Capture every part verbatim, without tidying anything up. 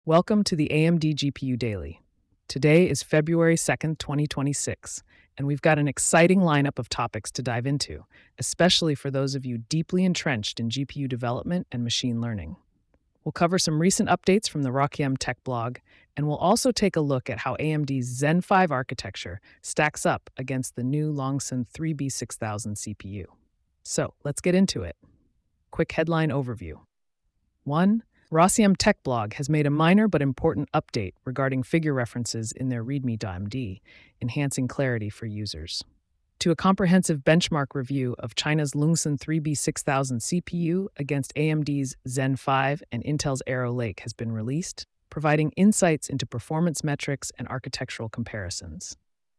Welcome to the A M D G P U Daily. Today is February second, twenty twenty-six, and we've got an exciting lineup of topics to dive into, especially for those of you deeply entrenched in G P U development and machine learning. We'll cover some recent updates from the ROCm Tech blog, and we'll also take a look at how A M D's Zen five architecture stacks up against the new Longson three B six thousand C P U. So, let's get into it. Quick headline overview. one. ROCm Tech blog has made a minor but important update regarding figure references in their readme.md, enhancing clarity for users. two. A comprehensive benchmark review of China's Longson three B six thousand C P U against A M D's Zen five and Intel's Arrow Lake has been released, providing insights into performance metrics and architectural comparisons.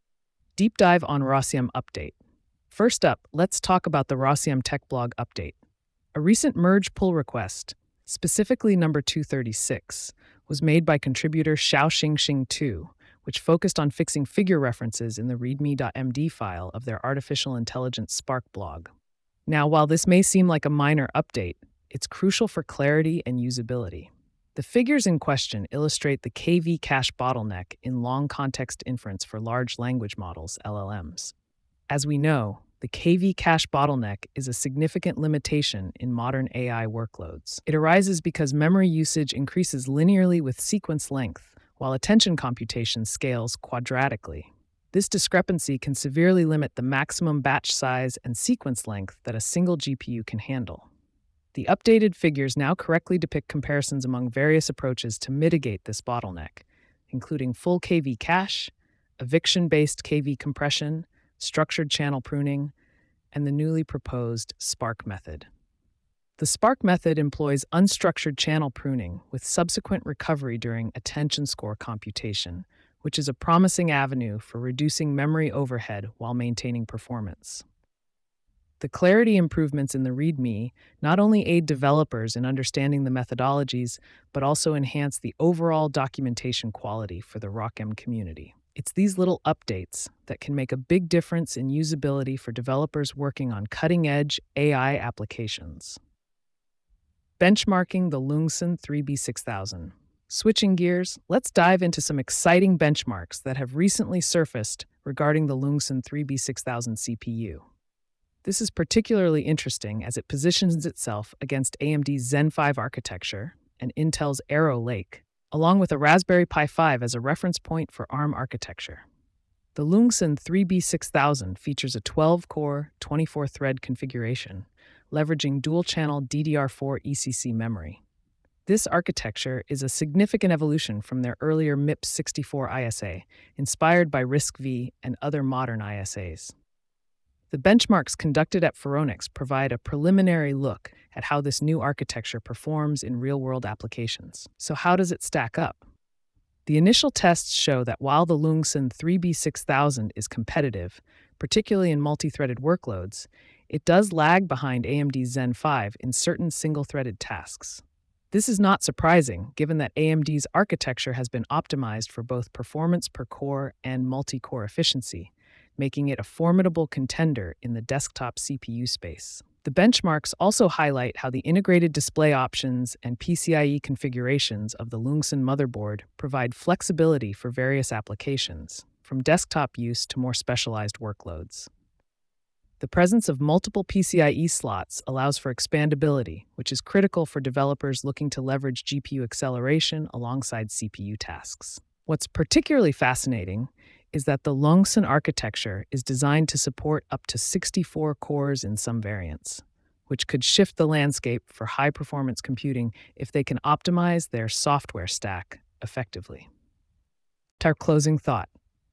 Deep dive on ROCm update. First up, let's talk about the ROCm Tech blog update. A recent merge pull request, specifically number two thirty-six, was made by contributor Xiao Xing two, which focused on fixing figure references in the readme.md file of their artificial intelligence Spark blog. Now, while this may seem like a minor update, it's crucial for clarity and usability. The figures in question illustrate the K V cache bottleneck in long context inference for large language models, L L Ms. As we know, the K V cache bottleneck is a significant limitation in modern A I workloads. It arises because memory usage increases linearly with sequence length, while attention computation scales quadratically. This discrepancy can severely limit the maximum batch size and sequence length that a single G P U can handle. The updated figures now correctly depict comparisons among various approaches to mitigate this bottleneck, including full K V cache, eviction-based K V compression, structured channel pruning, and the newly proposed Spark method. The Spark method employs unstructured channel pruning with subsequent recovery during attention score computation, which is a promising avenue for reducing memory overhead while maintaining performance. The clarity improvements in the README not only aid developers in understanding the methodologies, but also enhance the overall documentation quality for the ROCm community. It's these little updates that can make a big difference in usability for developers working on cutting-edge A I applications. Benchmarking the Longson three B six thousand. Switching gears, let's dive into some exciting benchmarks that have recently surfaced regarding the Longson three B six thousand C P U. This is particularly interesting as it positions itself against A M D's Zen five architecture and Intel's Arrow Lake, along with a Raspberry Pi five as a reference point for ARM architecture. The Longson three B six thousand features a twelve-core, twenty-four thread configuration, leveraging dual-channel D D R four E C C memory. This architecture is a significant evolution from their earlier M I P S sixty-four I S A, inspired by RISC-V and other modern I S As. The benchmarks conducted at Phoronix provide a preliminary look at how this new architecture performs in real-world applications. So how does it stack up? The initial tests show that while the Longson three B six thousand is competitive, particularly in multi-threaded workloads, it does lag behind A M D's Zen five in certain single-threaded tasks. This is not surprising, given that A M D's architecture has been optimized for both performance per core and multi-core efficiency, making it a formidable contender in the desktop C P U space. The benchmarks also highlight how the integrated display options and PCIe configurations of the Longson motherboard provide flexibility for various applications, from desktop use to more specialized workloads. The presence of multiple PCIe slots allows for expandability, which is critical for developers looking to leverage G P U acceleration alongside C P U tasks. What's particularly fascinating is that the Longson architecture is designed to support up to sixty-four cores in some variants, which could shift the landscape for high-performance computing if they can optimize their software stack effectively. Our closing thought.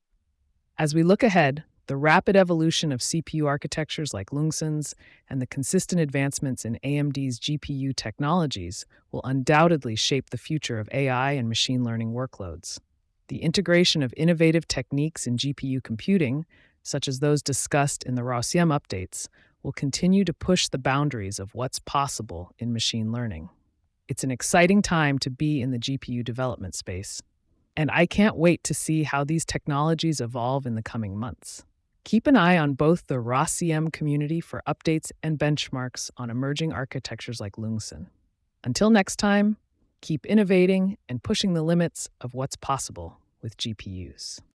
As we look ahead, the rapid evolution of C P U architectures like Longson's and the consistent advancements in A M D's G P U technologies will undoubtedly shape the future of A I and machine learning workloads. The integration of innovative techniques in G P U computing, such as those discussed in the ROCm updates, will continue to push the boundaries of what's possible in machine learning. It's an exciting time to be in the G P U development space, and I can't wait to see how these technologies evolve in the coming months. Keep an eye on both the ROCm community for updates and benchmarks on emerging architectures like Longson. Until next time, Keep innovating and pushing the limits of what's possible with G P Us.